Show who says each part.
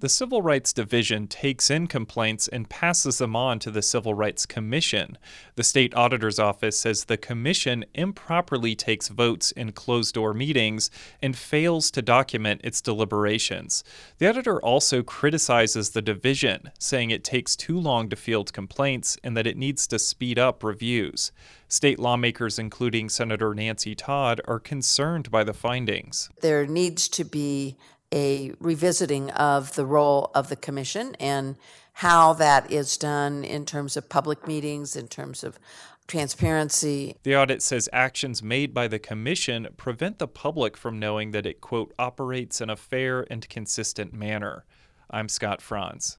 Speaker 1: The Civil Rights Division takes in complaints and passes them on to the Civil Rights Commission. The state auditor's office says the commission improperly takes votes in closed-door meetings and fails to document its deliberations. The auditor also criticizes the division, saying it takes too long to field complaints and that it needs to speed up reviews. State lawmakers, including Senator Nancy Todd, are concerned by the findings.
Speaker 2: There needs to be a revisiting of the role of the commission and how that is done in terms of public meetings, in terms of transparency.
Speaker 1: The audit says actions made by the commission prevent the public from knowing that it, quote, operates in a fair and consistent manner. I'm Scott Franz.